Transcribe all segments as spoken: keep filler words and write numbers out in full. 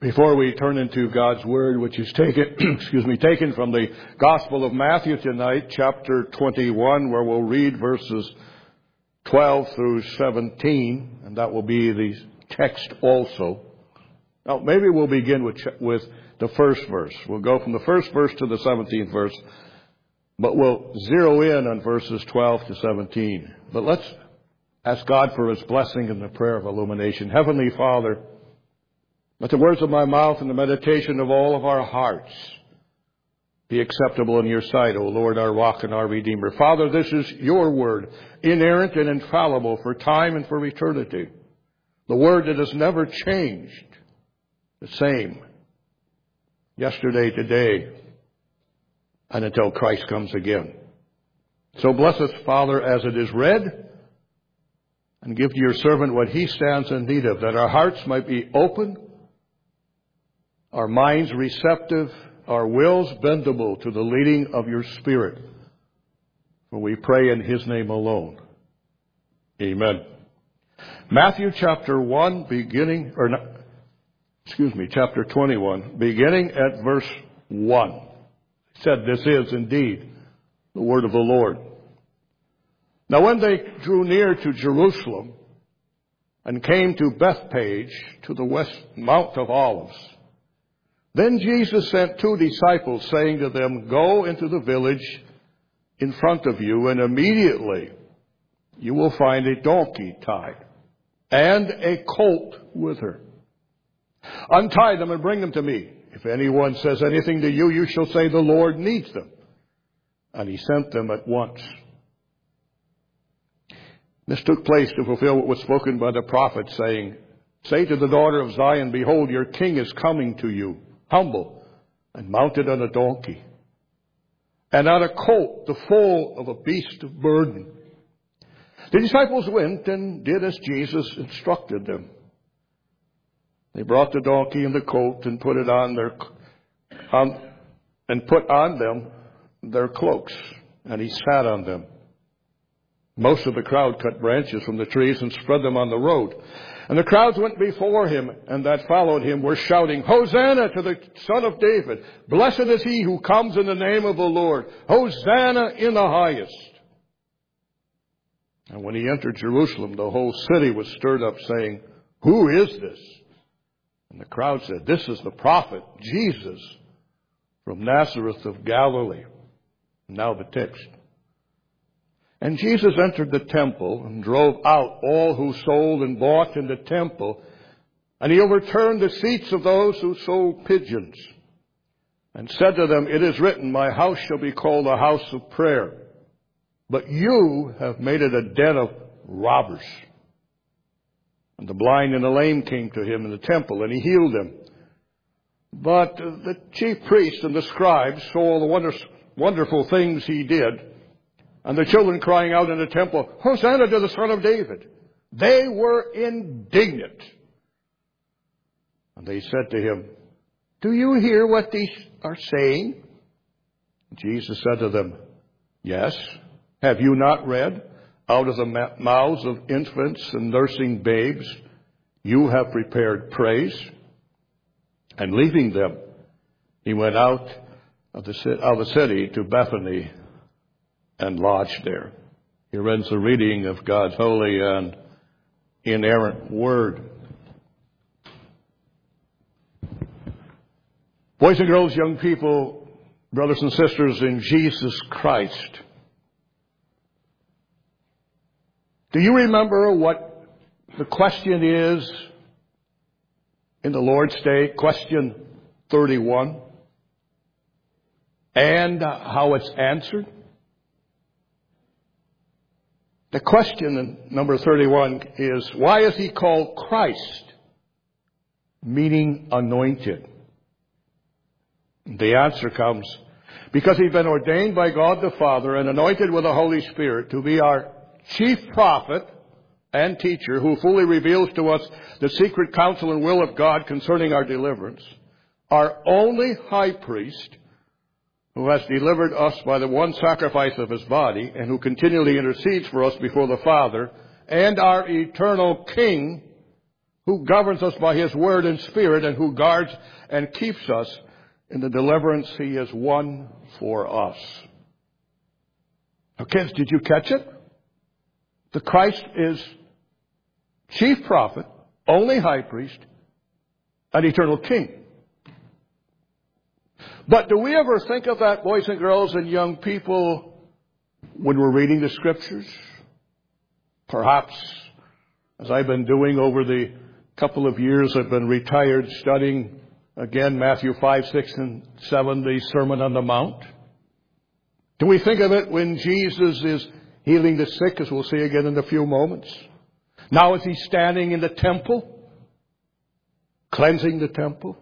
Before we turn into God's Word, which is taken, excuse me, taken from the Gospel of Matthew tonight, chapter twenty-one, where we'll read verses twelve through seventeen, and that will be the text also. Now, maybe we'll begin with, with the first verse. We'll go from the first verse to the seventeenth verse, but we'll zero in on verses twelve to seventeen. But let's ask God for His blessing in the prayer of illumination. Heavenly Father, let the words of my mouth and the meditation of all of our hearts be acceptable in your sight, O Lord, our rock and our redeemer. Father, this is your word, inerrant and infallible for time and for eternity. The word that has never changed, the same yesterday, today, and until Christ comes again. So bless us, Father, as it is read, and give to your servant what he stands in need of, that our hearts might be open, our minds receptive, our wills bendable to the leading of your Spirit. For we pray in his name alone. Amen. Matthew chapter one, beginning, or not, excuse me, chapter twenty-one, beginning at verse one. It said, this is indeed the word of the Lord. Now when they drew near to Jerusalem and came to Bethphage, to the west Mount of Olives, then Jesus sent two disciples, saying to them, go into the village in front of you, and immediately you will find a donkey tied and a colt with her. Untie them and bring them to me. If anyone says anything to you, you shall say the Lord needs them. And he sent them at once. This took place to fulfill what was spoken by the prophet, saying, say to the daughter of Zion, behold, your king is coming to you, humble and mounted on a donkey, and on a colt, the foal of a beast of burden. The disciples went and did as Jesus instructed them. They brought the donkey and the colt and put it on their on, and put on them their cloaks, and he sat on them. Most of the crowd cut branches from the trees and spread them on the road. And the crowds went before him, and that followed him were shouting, Hosanna to the Son of David! Blessed is he who comes in the name of the Lord! Hosanna in the highest! And when he entered Jerusalem, the whole city was stirred up, saying, who is this? And the crowd said, this is the prophet Jesus from Nazareth of Galilee. Now the text. And Jesus entered the temple and drove out all who sold and bought in the temple. And he overturned the seats of those who sold pigeons and said to them, it is written, my house shall be called a house of prayer, but you have made it a den of robbers. And the blind and the lame came to him in the temple, and he healed them. But the chief priests and the scribes saw all the wonders, wonderful things he did, and the children crying out in the temple, Hosanna to the Son of David. They were indignant. And they said to him, do you hear what these are saying? Jesus said to them, yes. Have you not read, out of the mouths of infants and nursing babes, you have prepared praise? And leaving them, he went out of the, of the city to Bethany and lodged there. Here ends the reading of God's holy and inerrant word. Boys and girls, young people, brothers and sisters in Jesus Christ, do you remember what the question is in the Lord's Day? Question thirty-one. And how it's answered? The question in number thirty-one is, why is he called Christ, meaning anointed? The answer comes, because he's been ordained by God the Father and anointed with the Holy Spirit to be our chief prophet and teacher, who fully reveals to us the secret counsel and will of God concerning our deliverance, our only high priest, who has delivered us by the one sacrifice of his body, and who continually intercedes for us before the Father, and our eternal King, who governs us by His Word and Spirit, and who guards and keeps us in the deliverance He has won for us. Now, kids, did you catch it? The Christ is chief prophet, only high priest, and eternal king. But do we ever think of that, boys and girls and young people, when we're reading the Scriptures? Perhaps, as I've been doing over the couple of years I've been retired, studying again Matthew five, six, and seven, the Sermon on the Mount. Do we think of it when Jesus is healing the sick, as we'll see again in a few moments? Now as He's standing in the temple, cleansing the temple?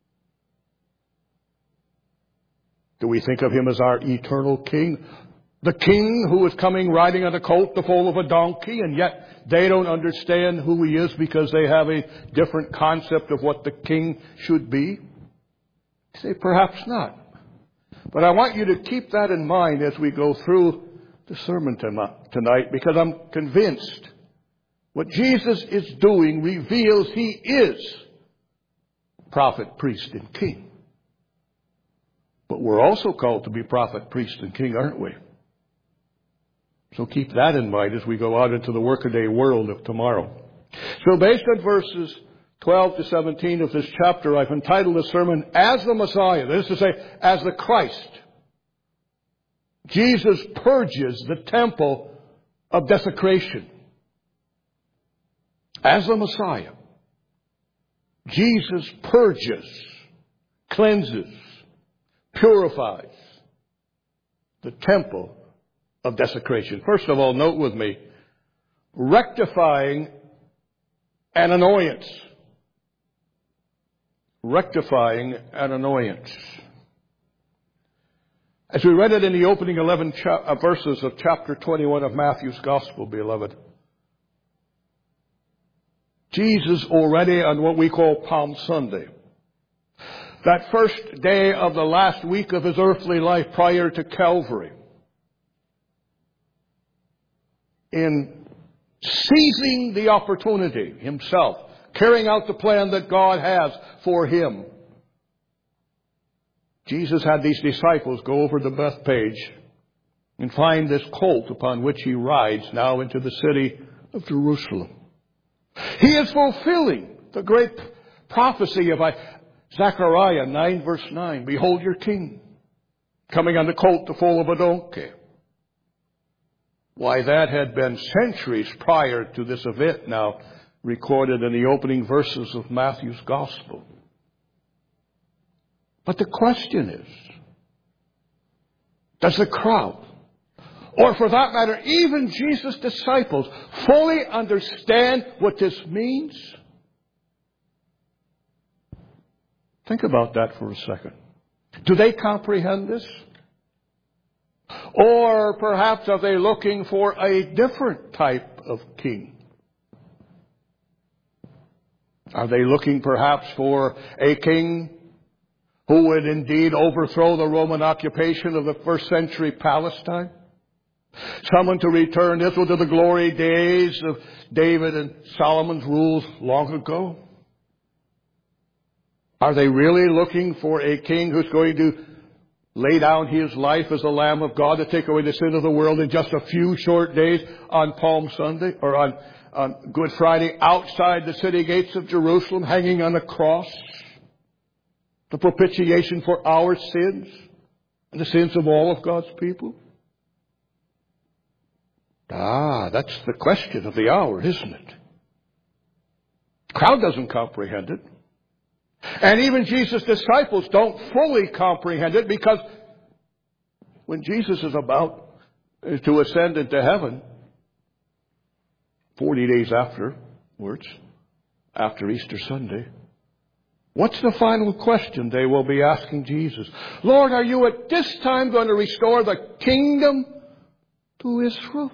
Do we think of Him as our eternal King? The King who is coming riding on a colt, the foal of a donkey, and yet they don't understand who He is because they have a different concept of what the King should be? You say, perhaps not. But I want you to keep that in mind as we go through the sermon tonight, because I'm convinced what Jesus is doing reveals He is prophet, priest, and king. But we're also called to be prophet, priest, and king, aren't we? So keep that in mind as we go out into the workaday world of tomorrow. So based on verses twelve to seventeen of this chapter, I've entitled the sermon, As the Messiah. That is to say, as the Christ. Jesus purges the temple of desecration. As the Messiah, Jesus purges, cleanses, purifies the temple of desecration. First of all, note with me, rectifying an annoyance. Rectifying an annoyance. As we read it in the opening eleven cha- verses of chapter twenty-one of Matthew's Gospel, beloved, Jesus already on what we call Palm Sunday, that first day of the last week of His earthly life prior to Calvary, in seizing the opportunity Himself, carrying out the plan that God has for Him, Jesus had these disciples go over the Bethpage and find this colt upon which He rides now into the city of Jerusalem. He is fulfilling the great prophecy of Zechariah nine verse nine. Behold your king, coming on the colt, the foal of a donkey. Why, that had been centuries prior to this event now recorded in the opening verses of Matthew's Gospel. But the question is, does the crowd, or for that matter, even Jesus' disciples, fully understand what this means? Think about that for a second. Do they comprehend this? Or perhaps are they looking for a different type of king? Are they looking perhaps for a king who would indeed overthrow the Roman occupation of the first century Palestine? Someone to return Israel to the glory days of David and Solomon's rules long ago? Are they really looking for a king who's going to lay down His life as the Lamb of God to take away the sin of the world in just a few short days on Palm Sunday or on, on Good Friday outside the city gates of Jerusalem, hanging on a cross? The propitiation for our sins and the sins of all of God's people? Ah, that's the question of the hour, isn't it? The crowd doesn't comprehend it. And even Jesus' disciples don't fully comprehend it, because when Jesus is about to ascend into heaven, forty days afterwards, after Easter Sunday, what's the final question they will be asking Jesus? Lord, are you at this time going to restore the kingdom to Israel?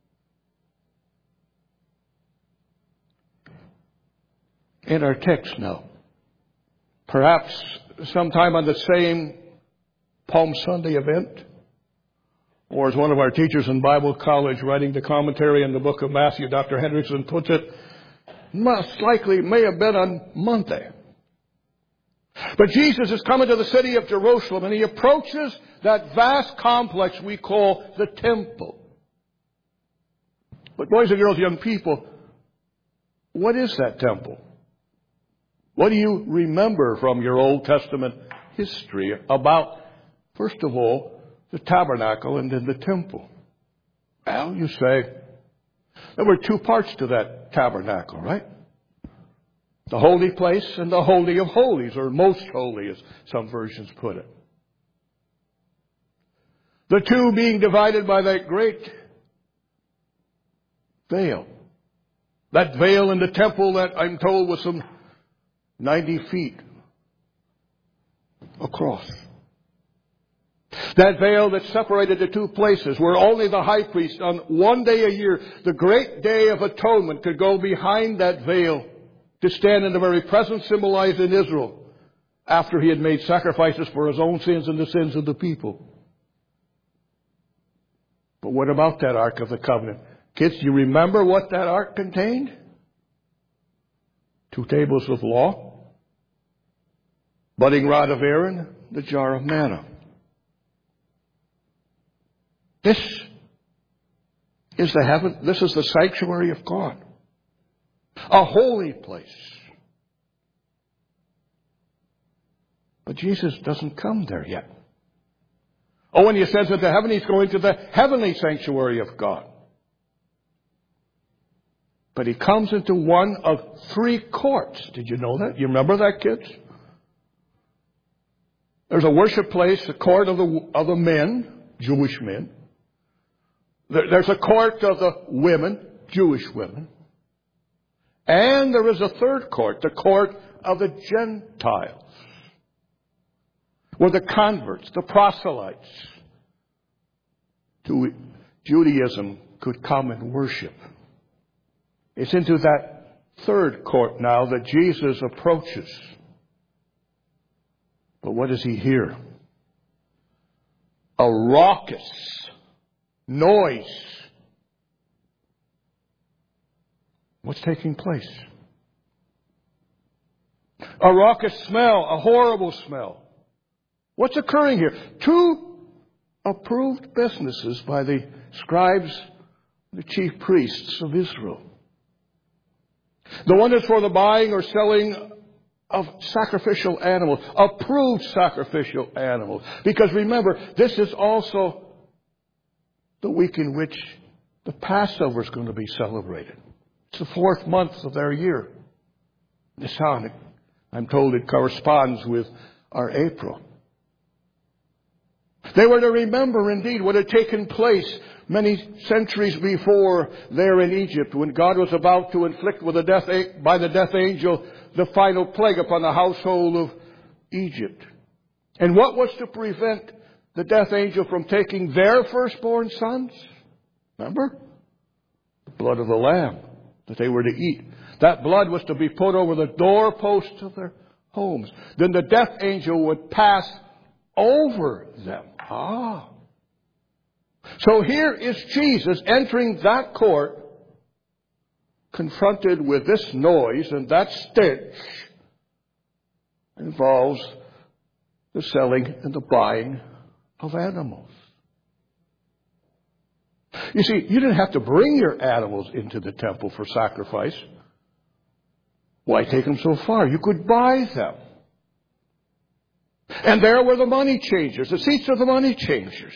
In our text now, perhaps sometime on the same Palm Sunday event, or as one of our teachers in Bible college writing the commentary on the book of Matthew, Doctor Hendrickson, puts it, most likely may have been on Monday. But Jesus is coming to the city of Jerusalem, and he approaches that vast complex we call the temple. But boys and girls, young people, what is that temple? What do you remember from your Old Testament history about, first of all, the tabernacle and then the temple? Well, you say, there were two parts to that tabernacle, right? The holy place and the holy of holies, or most holy, as some versions put it. The two being divided by that great veil. That veil in the temple that I'm told was some ninety feet across. That veil that separated the two places, where only the high priest on one day a year, the great day of atonement, could go behind that veil to stand in the very presence symbolized in Israel after he had made sacrifices for his own sins and the sins of the people. But what about that Ark of the Covenant? Kids, do you remember what that ark contained? Two tables of law, budding rod of Aaron, the jar of manna. This is the heaven, this is the sanctuary of God. A holy place. But Jesus doesn't come there yet. Oh, when he says into heaven, he's going to the heavenly sanctuary of God. But he comes into one of three courts. Did you know that? You remember that, kids? There's a worship place, the court of the, of the men, Jewish men. There, there's a court of the women, Jewish women. And there is a third court, the court of the Gentiles, where the converts, the proselytes to Judaism could come and worship. It's into that third court now that Jesus approaches. But what does he hear? A raucous noise. What's taking place? A raucous smell, a horrible smell. What's occurring here? Two approved businesses by the scribes, the chief priests of Israel. The one is for the buying or selling of sacrificial animals, approved sacrificial animals. Because remember, this is also the week in which the Passover is going to be celebrated. It's the fourth month of their year. Nisan, I'm told it corresponds with our April. They were to remember indeed what had taken place many centuries before there in Egypt, when God was about to inflict with the death, by the death angel the final plague upon the household of Egypt. And what was to prevent the death angel from taking their firstborn sons? Remember? The blood of the lamb that they were to eat. That blood was to be put over the doorposts of their homes. Then the death angel would pass over them. Ah. So here is Jesus entering that court, confronted with this noise, and that stench involves the selling and the buying of animals. You see, you didn't have to bring your animals into the temple for sacrifice. Why take them so far? You could buy them. And there were the money changers, the seats of the money changers.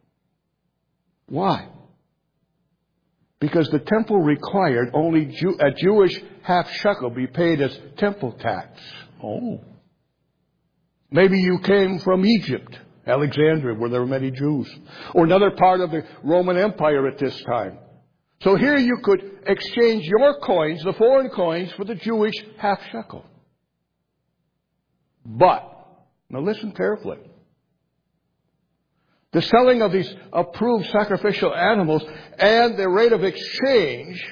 Why? Because the temple required only Jew, a Jewish half shekel be paid as temple tax. Oh. Maybe you came from Egypt, Alexandria, where there were many Jews, or another part of the Roman Empire at this time. So here you could exchange your coins, the foreign coins, for the Jewish half shekel. But, now listen carefully. The selling of these approved sacrificial animals and the rate of exchange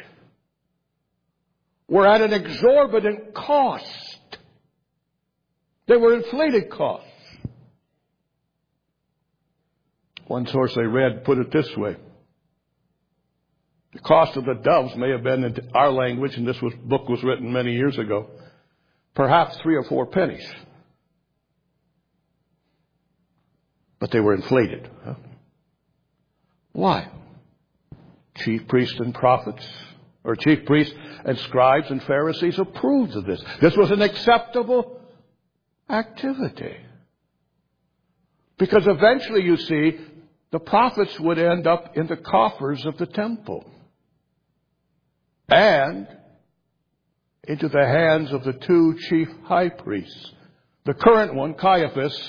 were at an exorbitant cost. They were inflated costs. One source I read put it this way. The cost of the doves may have been, in our language, and this was, book was written many years ago, perhaps three or four pennies. But they were inflated. Huh? Why? Chief priests and prophets, or chief priests and scribes and Pharisees approved of this. This was an acceptable activity. Because eventually, you see, the profits would end up in the coffers of the temple and into the hands of the two chief high priests. The current one, Caiaphas,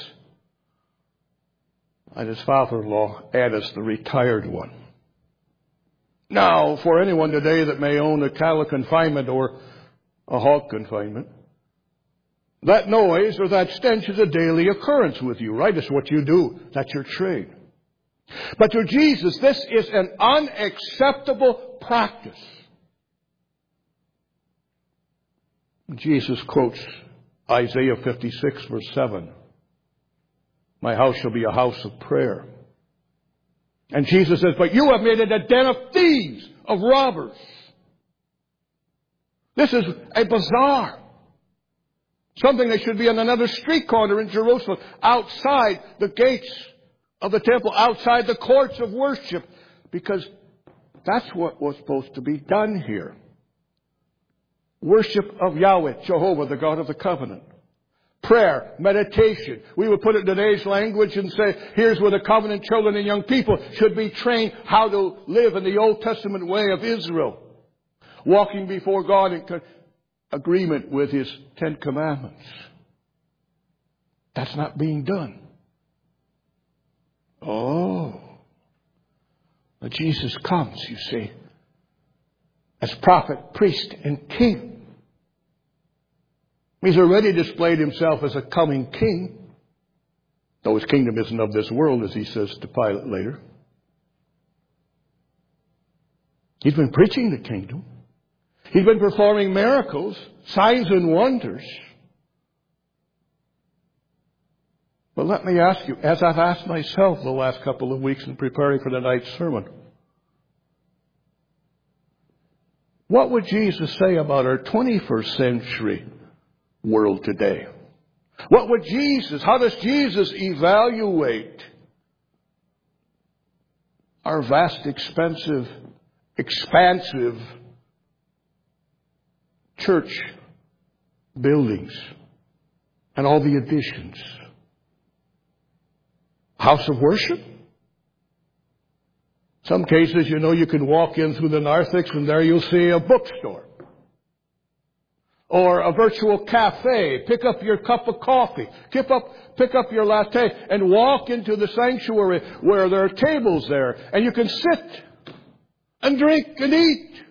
and his father-in-law, Annas, the retired one. Now, for anyone today that may own a cattle confinement or a hog confinement, that noise or that stench is a daily occurrence with you, right? It's what you do. That's your trade. But to Jesus, this is an unacceptable practice. Jesus quotes Isaiah fifty-six, verse seven. My house shall be a house of prayer. And Jesus says, but you have made it a den of thieves, of robbers. This is a bazaar. Something that should be on another street corner in Jerusalem, outside the gates of the temple, outside the courts of worship, because that's what was supposed to be done here. Worship of Yahweh, Jehovah, the God of the covenant. Prayer, meditation. We would put it in today's language and say, here's where the covenant children and young people should be trained how to live in the Old Testament way of Israel. Walking before God in agreement with His Ten Commandments. That's not being done. Oh. But Jesus comes, you see, as prophet, priest, and king. He's already displayed Himself as a coming king, though His kingdom isn't of this world, as He says to Pilate later. He's been preaching the kingdom. He's been performing miracles, signs and wonders. But let me ask you, as I've asked myself the last couple of weeks in preparing for tonight's sermon, what would Jesus say about our twenty-first century world today? What would Jesus, how does Jesus evaluate our vast, expensive, expansive church buildings and all the additions? House of worship? Some cases, you know, you can walk in through the narthex and there you'll see a bookstore. Or a virtual cafe. Pick up your cup of coffee. Pick up, pick up your latte and walk into the sanctuary where there are tables there. And you can sit and drink and eat.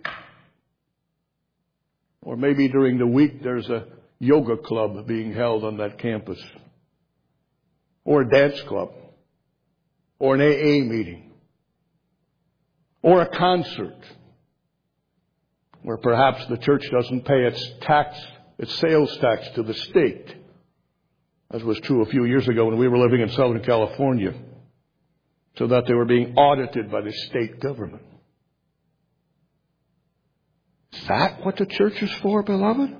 Or maybe during the week there's a yoga club being held on that campus. Or a dance club. Or an A A meeting. Or a concert. Where perhaps the church doesn't pay its tax, its sales tax to the state. As was true a few years ago when we were living in Southern California. So that they were being audited by the state government. Is that what the church is for, beloved?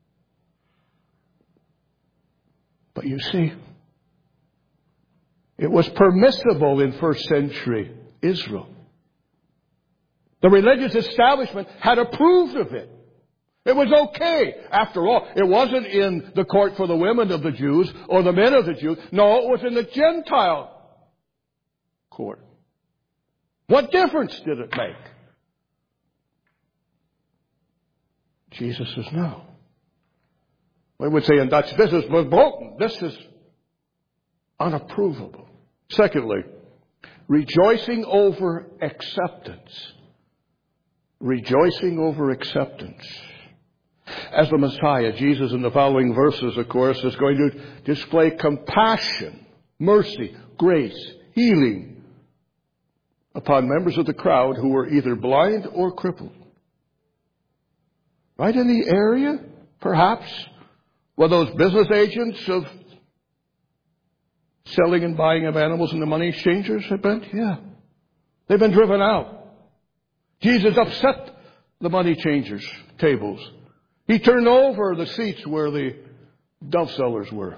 But you see, it was permissible in first century Israel. The religious establishment had approved of it. It was okay. After all, it wasn't in the court for the women of the Jews or the men of the Jews. No, it was in the Gentile court. What difference did it make? Jesus says no. We would say in Dutch, this is verboten. This is unapprovable. Secondly, rejoicing over acceptance. Rejoicing over acceptance. As the Messiah, Jesus in the following verses, of course, is going to display compassion, mercy, grace, healing upon members of the crowd who were either blind or crippled. Right in the area, perhaps, where those business agents of selling and buying of animals and the money exchangers have been? Yeah. They've been driven out. Jesus upset the money changers' tables. He turned over the seats where the dove sellers were.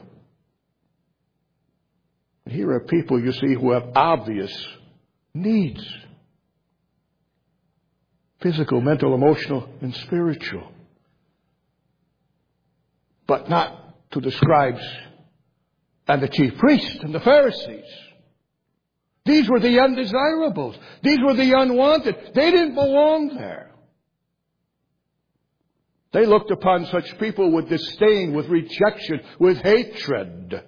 Here are people, you see, who have obvious needs. Physical, mental, emotional, and spiritual. But not to the scribes and the chief priests and the Pharisees. These were the undesirables. These were the unwanted. They didn't belong there. They looked upon such people with disdain, with rejection, with hatred.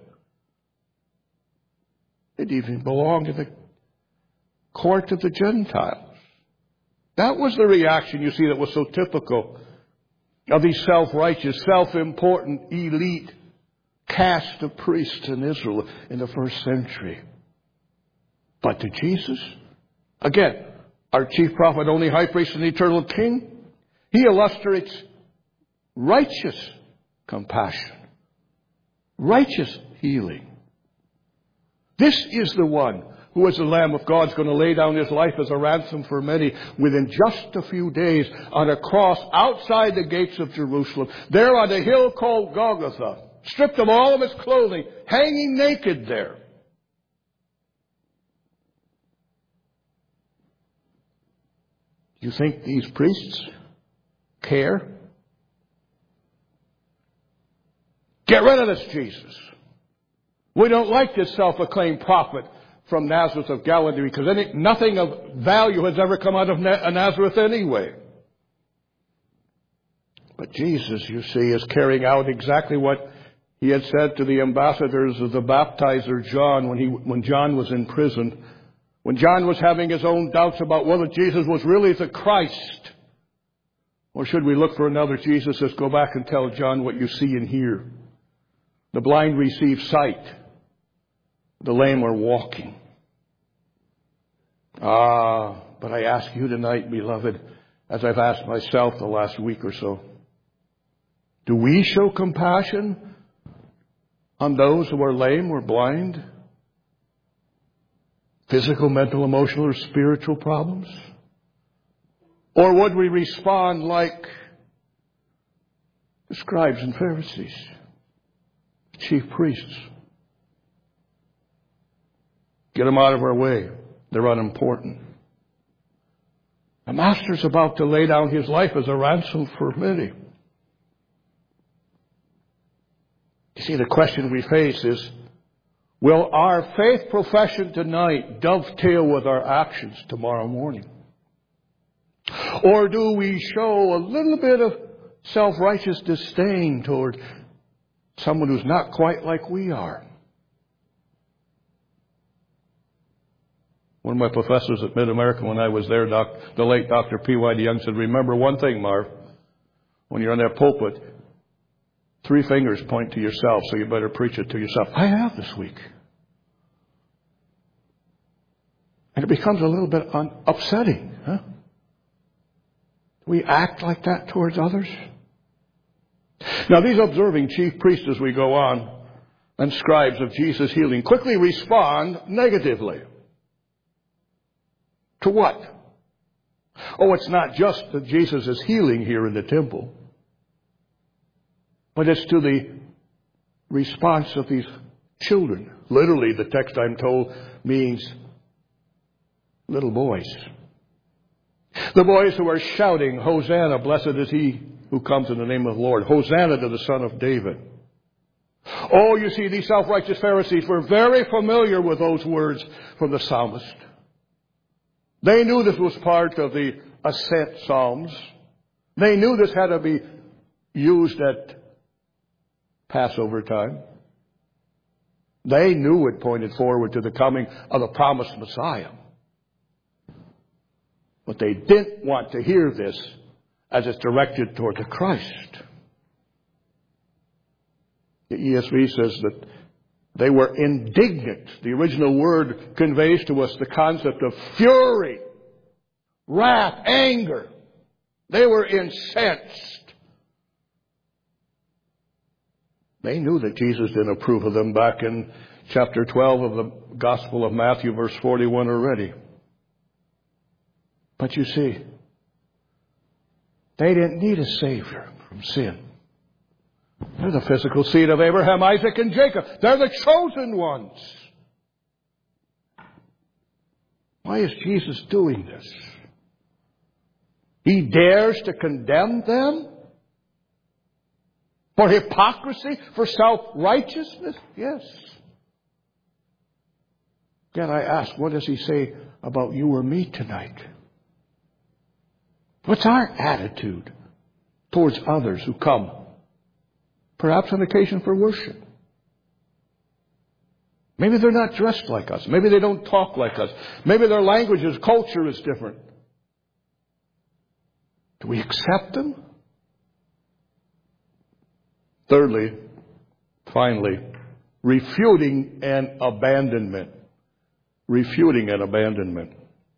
They didn't even belong to the court of the Gentiles. That was the reaction, you see, that was so typical of these self-righteous, self-important, elite caste of priests in Israel in the first century. But to Jesus, again, our chief prophet, only high priest and eternal king, he illustrates righteous compassion, righteous healing. This is the one who is the Lamb of God, is going to lay down his life as a ransom for many within just a few days on a cross outside the gates of Jerusalem, there on a hill called Golgotha, stripped of all of his clothing, hanging naked there. You think these priests care? Get rid of this Jesus. We don't like this self-acclaimed prophet from Nazareth of Galilee because any, nothing of value has ever come out of Nazareth anyway. But Jesus, you see, is carrying out exactly what he had said to the ambassadors of the baptizer John when he, when John was in prison. When John was having his own doubts about whether Jesus was really the Christ, or should we look for another Jesus, let's go back and tell John what you see and hear. The blind receive sight. The lame are walking. Ah, but I ask you tonight, beloved, as I've asked myself the last week or so, do we show compassion on those who are lame or blind? Physical, mental, emotional, or spiritual problems? Or would we respond like the scribes and Pharisees, chief priests? Get them out of our way. They're unimportant. The Master's about to lay down his life as a ransom for many. You see, the question we face is, will our faith profession tonight dovetail with our actions tomorrow morning? Or do we show a little bit of self-righteous disdain toward someone who's not quite like we are? One of my professors at Mid-America when I was there, doc, the late Doctor P Y DeYoung, said, remember one thing, Marv, when you're on that pulpit, three fingers point to yourself, so you better preach it to yourself. I have this week. And it becomes a little bit un- upsetting. Huh? We act like that towards others. Now, these observing chief priests, as we go on, and scribes of Jesus' healing, quickly respond negatively. To what? Oh, it's not just that Jesus is healing here in the temple, but it's to the response of these children. Literally, the text, I'm told, means little boys. The boys who are shouting, Hosanna, blessed is he who comes in the name of the Lord. Hosanna to the Son of David. Oh, you see, these self-righteous Pharisees were very familiar with those words from the psalmist. They knew this was part of the Ascent Psalms. They knew this had to be used at Passover time. They knew it pointed forward to the coming of the promised Messiah. But they didn't want to hear this as it's directed toward the Christ. The E S V says that they were indignant. The original word conveys to us the concept of fury, wrath, anger. They were incensed. They knew that Jesus didn't approve of them back in chapter twelve of the Gospel of Matthew, verse forty-one already. But you see, They didn't need a Savior from sin. They're the physical seed of Abraham, Isaac, and Jacob. They're the chosen ones. Why is Jesus doing this? He dares to condemn them for hypocrisy, for self-righteousness? Yes. Again, I ask, what does he say about you or me tonight? What's our attitude towards others who come, perhaps on occasion for worship? Maybe they're not dressed like us. Maybe they don't talk like us. Maybe their language, culture is different. Do we accept them? Thirdly, finally, refuting an abandonment. Refuting an abandonment.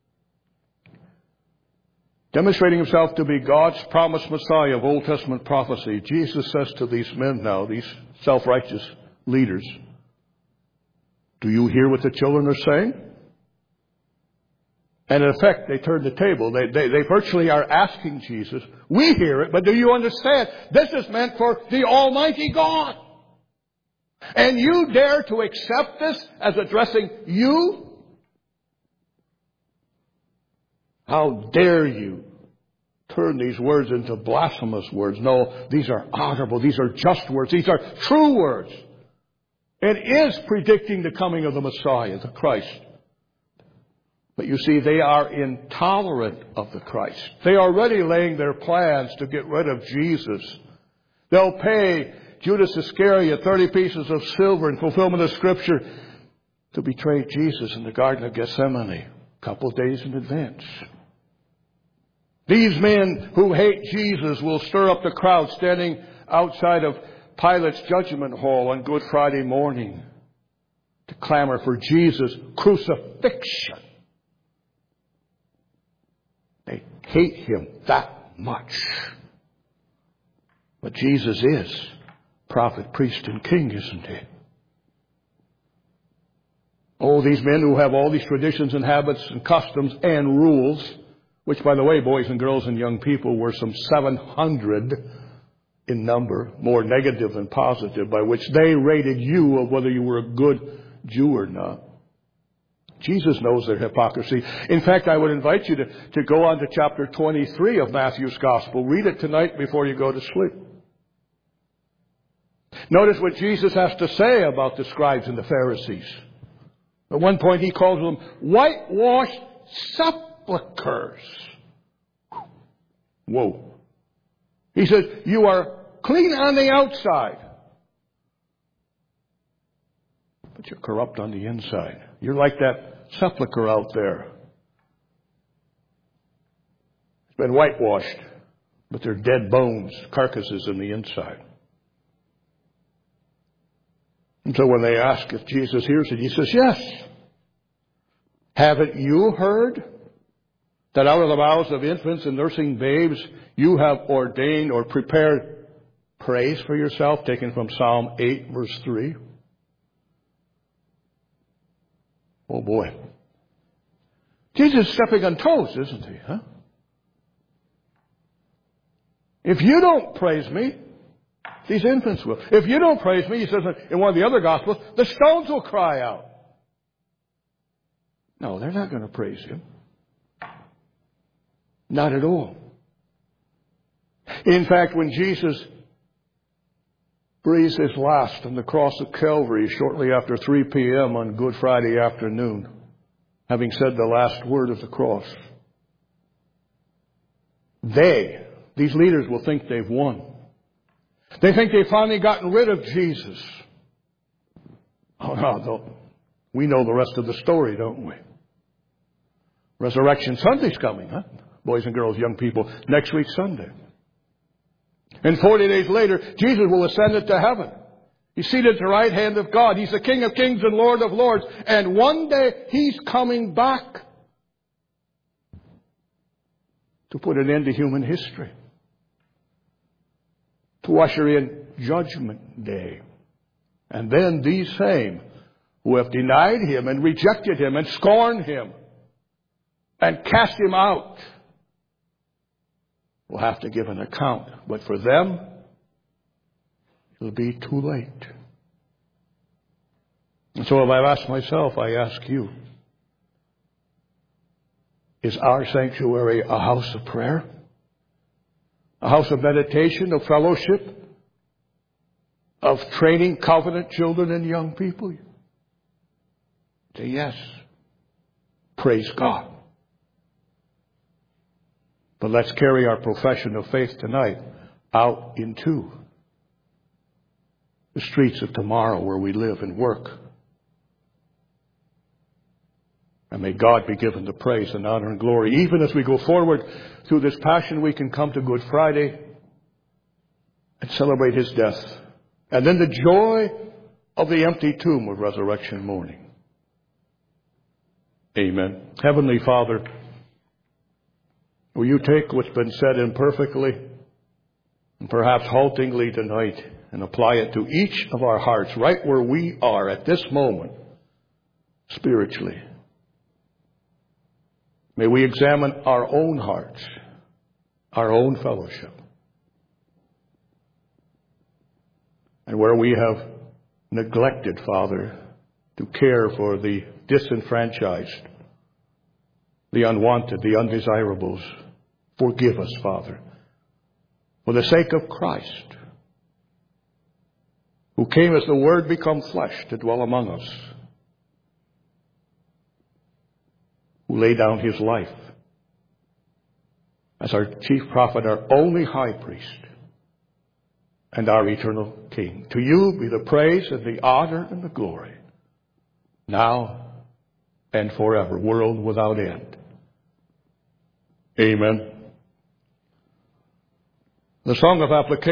Demonstrating himself to be God's promised Messiah of Old Testament prophecy, Jesus says to these men now, these self-righteous leaders, do you hear what the children are saying? And in effect, they turn the table. They, they, they virtually are asking Jesus, we hear it, but do you understand? This is meant for the Almighty God. And you dare to accept this as addressing you? How dare you turn these words into blasphemous words? No, these are honorable. These are just words. These are true words. It is predicting the coming of the Messiah, the Christ. But you see, they are intolerant of the Christ. They are already laying their plans to get rid of Jesus. They'll pay Judas Iscariot thirty pieces of silver in fulfillment of Scripture to betray Jesus in the Garden of Gethsemane a couple of days in advance. These men who hate Jesus will stir up the crowd standing outside of Pilate's judgment hall on Good Friday morning to clamor for Jesus' crucifixion. They hate him that much. But Jesus is prophet, priest, and king, isn't he? Oh, these men who have all these traditions and habits and customs and rules, which, by the way, boys and girls and young people, were some seven hundred in number, more negative than positive, by which they rated you of whether you were a good Jew or not. Jesus knows their hypocrisy. In fact, I would invite you to, to go on to chapter twenty-three of Matthew's Gospel. Read it tonight before you go to sleep. Notice what Jesus has to say about the scribes and the Pharisees. At one point he calls them whitewashed sepulchres. Whoa. He says, you are clean on the outside, but you're corrupt on the inside. You're like that sepulcher out there. It's been whitewashed, but they're dead bones, carcasses in the inside. And so when they ask if Jesus hears it, he says, yes. Haven't you heard that out of the mouths of infants and nursing babes you have ordained or prepared praise for yourself, taken from Psalm eight, verse three? Oh boy. Jesus is stepping on toes, isn't he? Huh? If you don't praise me, these infants will. If you don't praise me, he says in one of the other Gospels, the stones will cry out. No, they're not going to praise him. Not at all. In fact, when Jesus breathes his last on the cross of Calvary shortly after three p.m. on Good Friday afternoon, having said the last word of the cross, they, these leaders, will think they've won. They think they've finally gotten rid of Jesus. Oh, no, no. We know the rest of the story, don't we? Resurrection Sunday's coming, huh? Boys and girls, young people, next week Sunday. And forty days later, Jesus will ascend into heaven. He's seated at the right hand of God. He's the King of kings and Lord of lords. And one day, he's coming back to put an end to human history. To usher in Judgment Day. And then these same who have denied him and rejected him and scorned him and cast him out will have to give an account. But for them, it'll be too late. And so if I ask myself, I ask you, is our sanctuary a house of prayer? A house of meditation, of fellowship, of training covenant children and young people? Say yes. Praise God. But let's carry our profession of faith tonight out into the streets of tomorrow where we live and work. And may God be given the praise and honor and glory. Even as we go forward through this Passion Week and come to Good Friday and celebrate His death. And then the joy of the empty tomb of resurrection morning. Amen. Heavenly Father, will you take what's been said imperfectly and perhaps haltingly tonight and apply it to each of our hearts right where we are at this moment spiritually. May we examine our own hearts, our own fellowship, and where we have neglected, Father, to care for the disenfranchised, the unwanted, the undesirables. Forgive us, Father, for the sake of Christ, who came as the Word become flesh to dwell among us, who laid down His life as our chief prophet, our only high priest, and our eternal King. To you be the praise and the honor and the glory, now and forever, world without end. Amen. The song of application.